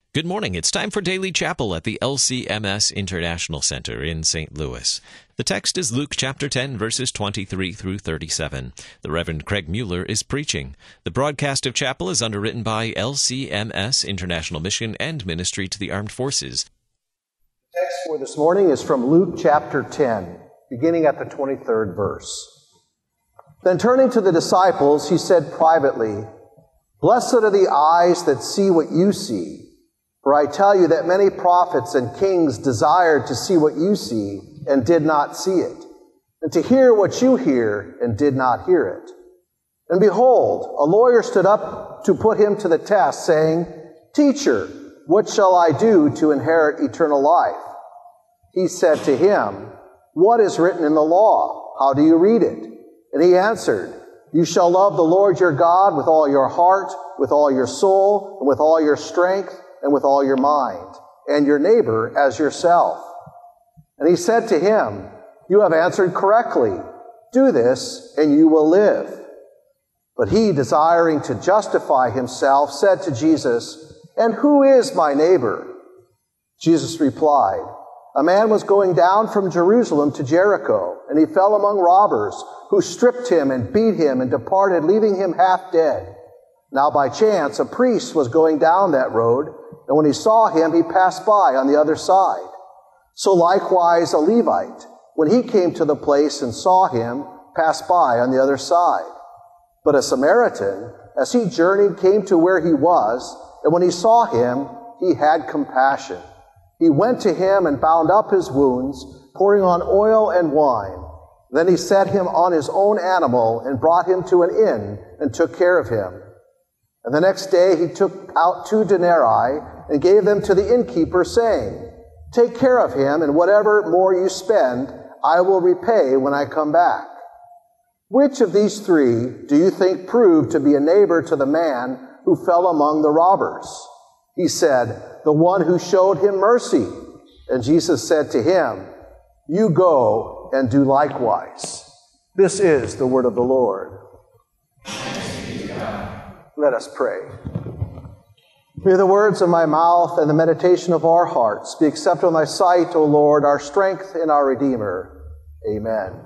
Good morning. It's time for Daily Chapel at the LCMS International Center in St. Louis. The text is Luke chapter 10, verses 23 through 37. The Reverend Craig Mueller is preaching. The broadcast of chapel is underwritten by LCMS International Mission and Ministry to the Armed Forces. The text for this morning is from Luke chapter 10, beginning at the 23rd verse. Then turning to the disciples, he said privately, "Blessed are the eyes that see what you see. For I tell you that many prophets and kings desired to see what you see and did not see it, and to hear what you hear and did not hear it. And behold, a lawyer stood up to put him to the test, saying, 'Teacher, what shall I do to inherit eternal life?' He said to him, 'What is written in the law? How do you read it?' And he answered, 'You shall love the Lord your God with all your heart, with all your soul, and with all your strength, and with all your mind, and your neighbor as yourself.' And he said to him, 'You have answered correctly. Do this, and you will live.' But he, desiring to justify himself, said to Jesus, 'And who is my neighbor?' Jesus replied, 'A man was going down from Jerusalem to Jericho, and he fell among robbers, who stripped him and beat him and departed, leaving him half dead. Now by chance a priest was going down that road, and when he saw him, he passed by on the other side. So likewise a Levite, when he came to the place and saw him, passed by on the other side. But a Samaritan, as he journeyed, came to where he was, and when he saw him, he had compassion. He went to him and bound up his wounds, pouring on oil and wine. Then he set him on his own animal and brought him to an inn and took care of him. And the next day he took out 2 denarii and gave them to the innkeeper, saying, 'Take care of him, and whatever more you spend, I will repay when I come back.' Which of these 3 do you think proved to be a neighbor to the man who fell among the robbers?" He said, "The one who showed him mercy." And Jesus said to him, "You go and do likewise." This is the word of the Lord. Let us pray. May the words of my mouth and the meditation of our hearts be accepted in thy sight, O Lord, our strength and our Redeemer. Amen.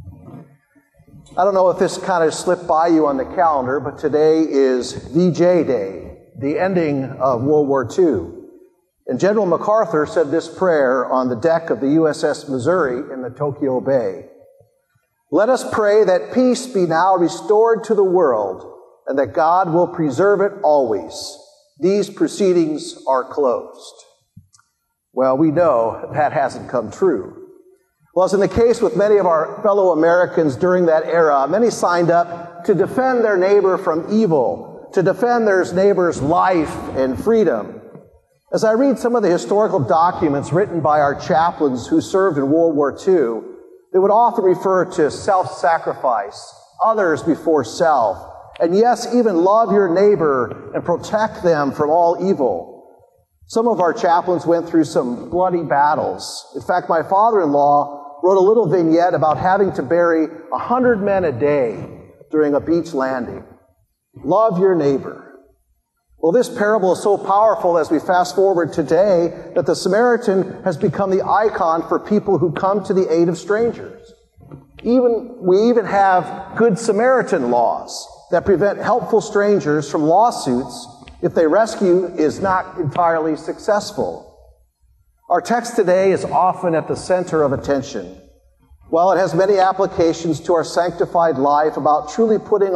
I don't know if this kind of slipped by you on the calendar, but today is VJ Day, the ending of World War II. And General MacArthur said this prayer on the deck of the USS Missouri in the Tokyo Bay. "Let us pray that peace be now restored to the world, and that God will preserve it always. These proceedings are closed." Well, we know that hasn't come true. Well, as in the case with many of our fellow Americans during that era, many signed up to defend their neighbor from evil, to defend their neighbor's life and freedom. As I read some of the historical documents written by our chaplains who served in World War II, they would often refer to self-sacrifice, others before self, and yes, even love your neighbor and protect them from all evil. Some of our chaplains went through some bloody battles. In fact, my father-in-law wrote a little vignette about having to bury 100 men a day during a beach landing. Love your neighbor. Well, this parable is so powerful as we fast forward today that the Samaritan has become the icon for people who come to the aid of strangers. We even have Good Samaritan laws that prevent helpful strangers from lawsuits if their rescue is not entirely successful. Our text today is often at the center of attention. While it has many applications to our sanctified life about truly putting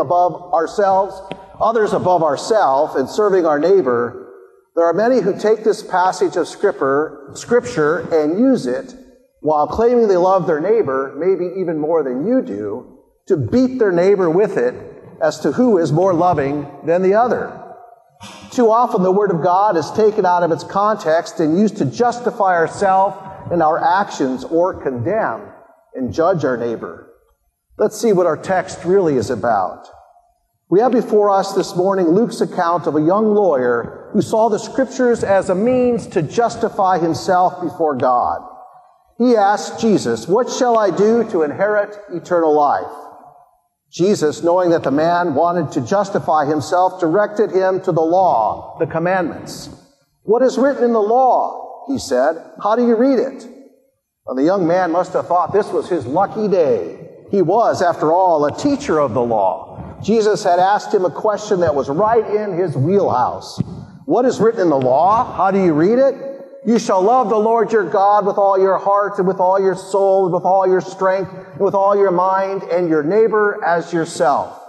others above ourselves and serving our neighbor, there are many who take this passage of Scripture and use it, while claiming they love their neighbor, maybe even more than you do, to beat their neighbor with it as to who is more loving than the other. Too often the Word of God is taken out of its context and used to justify ourselves and our actions or condemn and judge our neighbor. Let's see what our text really is about. We have before us this morning Luke's account of a young lawyer who saw the Scriptures as a means to justify himself before God. He asked Jesus, "What shall I do to inherit eternal life?" Jesus, knowing that the man wanted to justify himself, directed him to the law, the commandments. "What is written in the law?" he said. "How do you read it?" Well, the young man must have thought this was his lucky day. He was, after all, a teacher of the law. Jesus had asked him a question that was right in his wheelhouse. What is written in the law? How do you read it? You shall love the Lord your God with all your heart and with all your soul and with all your strength and with all your mind, and your neighbor as yourself.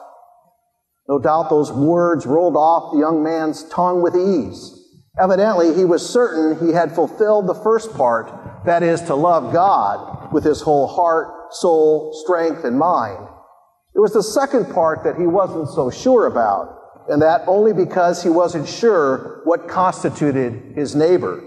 No doubt those words rolled off the young man's tongue with ease. Evidently, he was certain he had fulfilled the first part, that is, to love God with his whole heart, soul, strength, and mind. It was the second part that he wasn't so sure about, and that only because he wasn't sure what constituted his neighbor.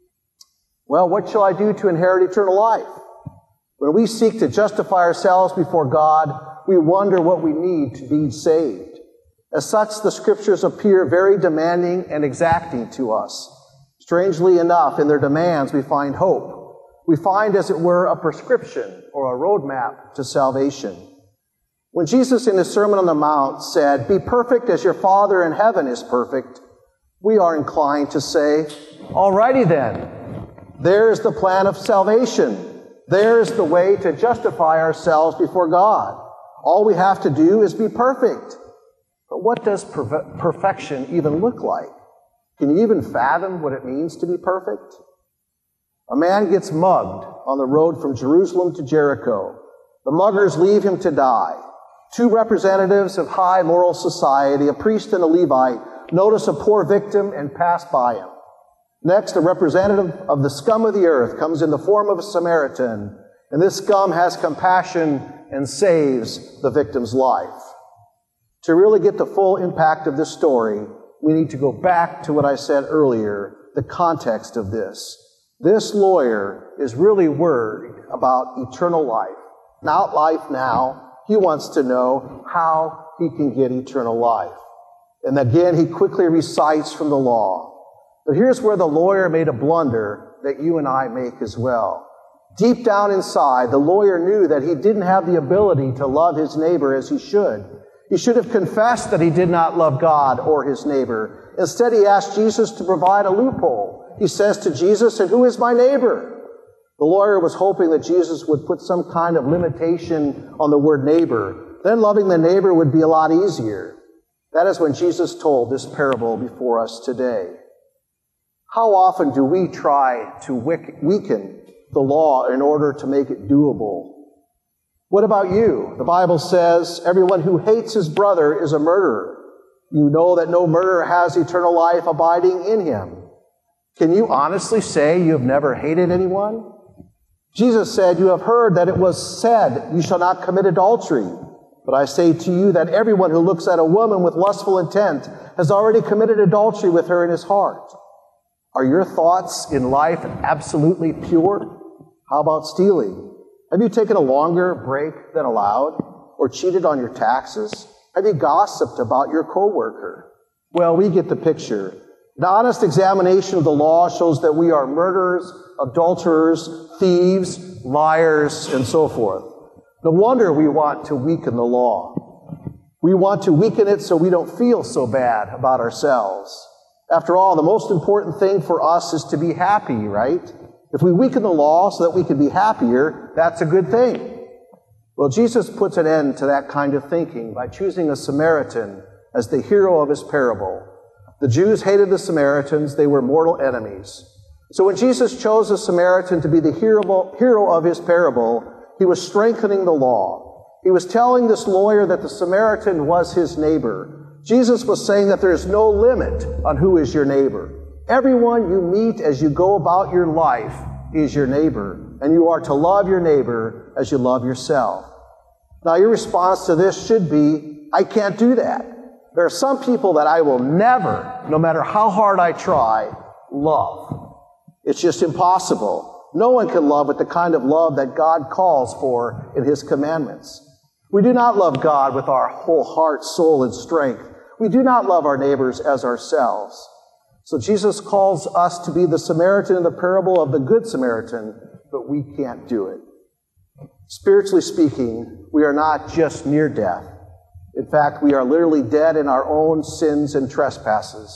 Well, what shall I do to inherit eternal life? When we seek to justify ourselves before God, we wonder what we need to be saved. As such, the Scriptures appear very demanding and exacting to us. Strangely enough, in their demands, we find hope. We find, as it were, a prescription or a roadmap to salvation. When Jesus in his Sermon on the Mount said, "Be perfect as your Father in heaven is perfect," we are inclined to say, "Alrighty then, there's the plan of salvation. There's the way to justify ourselves before God. All we have to do is be perfect." But what does perfection even look like? Can you even fathom what it means to be perfect? A man gets mugged on the road from Jerusalem to Jericho. The muggers leave him to die. Two representatives of high moral society, a priest and a Levite, notice a poor victim and pass by him. Next, a representative of the scum of the earth comes in the form of a Samaritan, and this scum has compassion and saves the victim's life. To really get the full impact of this story, we need to go back to what I said earlier, the context of this. This lawyer is really worried about eternal life. Not life now. He wants to know how he can get eternal life. And again, he quickly recites from the law. But here's where the lawyer made a blunder that you and I make as well. Deep down inside, the lawyer knew that he didn't have the ability to love his neighbor as he should. He should have confessed that he did not love God or his neighbor. Instead, he asked Jesus to provide a loophole. He says to Jesus, "And who is my neighbor?" The lawyer was hoping that Jesus would put some kind of limitation on the word neighbor. Then loving the neighbor would be a lot easier. That is when Jesus told this parable before us today. How often do we try to weaken the law in order to make it doable? What about you? The Bible says, "Everyone who hates his brother is a murderer. You know that no murderer has eternal life abiding in him." Can you honestly say you have never hated anyone? Jesus said, "You have heard that it was said, 'You shall not commit adultery.' But I say to you that everyone who looks at a woman with lustful intent has already committed adultery with her in his heart." Are your thoughts in life absolutely pure? How about stealing? Have you taken a longer break than allowed? Or cheated on your taxes? Have you gossiped about your coworker? Well, we get the picture. An honest examination of the law shows that we are murderers, adulterers, thieves, liars, and so forth. No wonder we want to weaken the law. We want to weaken it so we don't feel so bad about ourselves. After all, the most important thing for us is to be happy, right? If we weaken the law so that we can be happier, that's a good thing. Well, Jesus puts an end to that kind of thinking by choosing a Samaritan as the hero of his parable. The Jews hated the Samaritans. They were mortal enemies. So when Jesus chose a Samaritan to be the hero of his parable, he was strengthening the law. He was telling this lawyer that the Samaritan was his neighbor. Jesus was saying that there is no limit on who is your neighbor. Everyone you meet as you go about your life is your neighbor, and you are to love your neighbor as you love yourself. Now, your response to this should be, "I can't do that. There are some people that I will never, no matter how hard I try, love. It's just impossible. No one can love with the kind of love that God calls for in His commandments. We do not love God with our whole heart, soul, and strength. We do not love our neighbors as ourselves. So Jesus calls us to be the Samaritan in the parable of the Good Samaritan, but we can't do it. Spiritually speaking, we are not just near death. In fact, we are literally dead in our own sins and trespasses.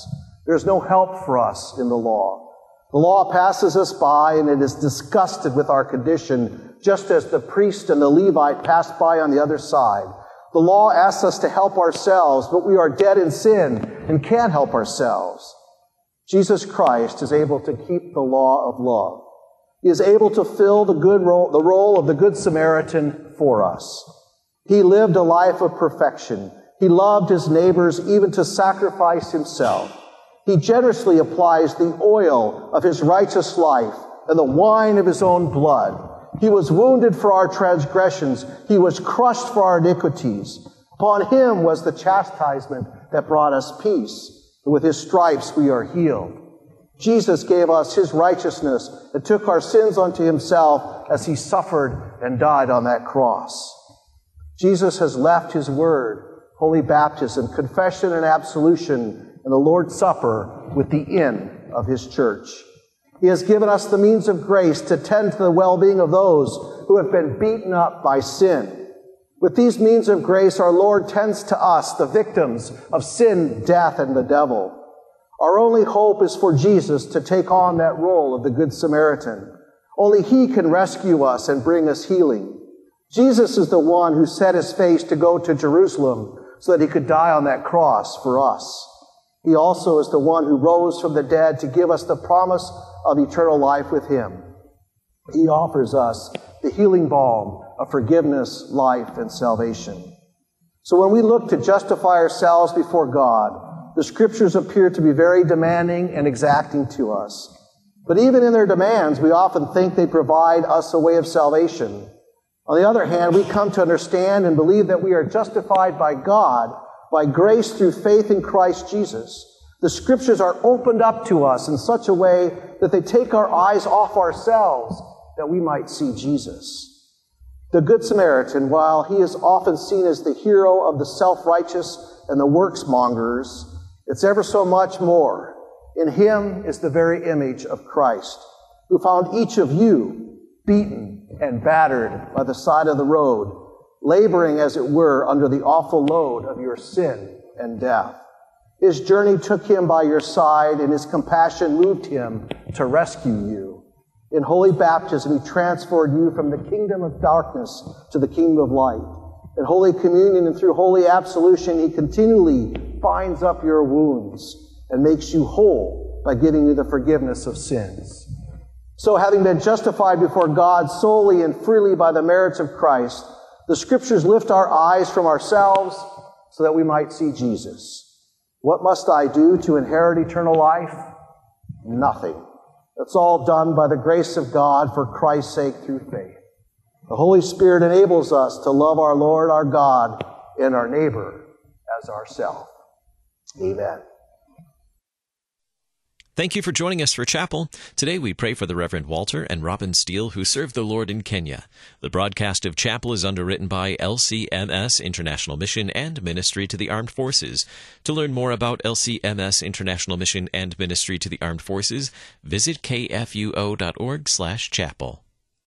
There's no help for us in the law. The law passes us by, and it is disgusted with our condition, just as the priest and the Levite passed by on the other side. The law asks us to help ourselves, but we are dead in sin and can't help ourselves. Jesus Christ is able to keep the law of love. He is able to fill the role of the Good Samaritan for us. He lived a life of perfection. He loved his neighbors even to sacrifice himself. He generously applies the oil of his righteous life and the wine of his own blood. He was wounded for our transgressions. He was crushed for our iniquities. Upon him was the chastisement that brought us peace. And with his stripes we are healed. Jesus gave us his righteousness and took our sins unto himself as he suffered and died on that cross. Jesus has left his word, holy baptism, confession and absolution, and the Lord's Supper with the inn of his church. He has given us the means of grace to tend to the well-being of those who have been beaten up by sin. With these means of grace, our Lord tends to us, the victims of sin, death, and the devil. Our only hope is for Jesus to take on that role of the Good Samaritan. Only he can rescue us and bring us healing. Jesus is the one who set his face to go to Jerusalem so that he could die on that cross for us. He also is the one who rose from the dead to give us the promise of eternal life with him. He offers us the healing balm of forgiveness, life, and salvation. So when we look to justify ourselves before God, the Scriptures appear to be very demanding and exacting to us. But even in their demands, we often think they provide us a way of salvation. On the other hand, we come to understand and believe that we are justified by God by grace through faith in Christ Jesus. The Scriptures are opened up to us in such a way that they take our eyes off ourselves that we might see Jesus. The Good Samaritan, while he is often seen as the hero of the self-righteous and the works-mongers, it's ever so much more. In him is the very image of Christ, who found each of you beaten and battered by the side of the road, laboring, as it were, under the awful load of your sin and death. His journey took him by your side, and his compassion moved him to rescue you. In holy baptism, he transferred you from the kingdom of darkness to the kingdom of light. In Holy Communion and through holy absolution, he continually binds up your wounds and makes you whole by giving you the forgiveness of sins. So, having been justified before God solely and freely by the merits of Christ, the Scriptures lift our eyes from ourselves so that we might see Jesus. What must I do to inherit eternal life? Nothing. That's all done by the grace of God for Christ's sake through faith. The Holy Spirit enables us to love our Lord, our God, and our neighbor as ourselves. Amen. Thank you for joining us for Chapel. Today we pray for the Reverend Walter and Robin Steele, who served the Lord in Kenya. The broadcast of Chapel is underwritten by LCMS International Mission and Ministry to the Armed Forces. To learn more about LCMS International Mission and Ministry to the Armed Forces, visit kfuo.org/chapel.